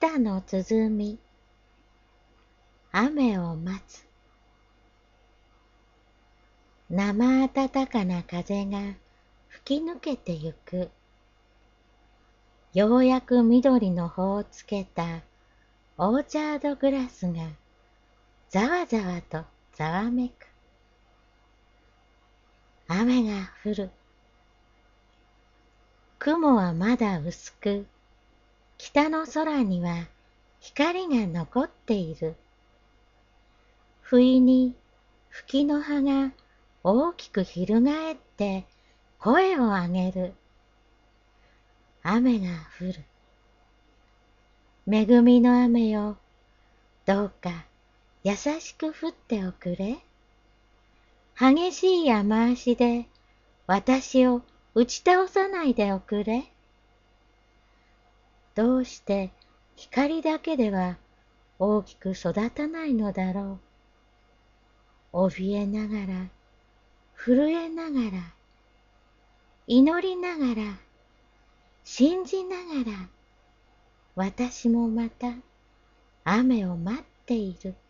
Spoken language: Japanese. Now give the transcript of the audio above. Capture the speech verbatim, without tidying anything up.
田の鼓、雨を待つ。生暖かな風が吹き抜けてゆく。ようやく緑の穂をつけたオーチャードグラスがざわざわとざわめく。雨が降る。雲はまだ薄く、北の空には光が残っている。不意に吹きの葉が大きく翻って声を上げる。雨が降る。恵みの雨よ、どうか優しく降っておくれ。激しい雨足で私を打ち倒さないでおくれ。どうして光だけでは大きく育たないのだろう。怯えながら、震えながら、祈りながら、信じながら、私もまた雨を待っている。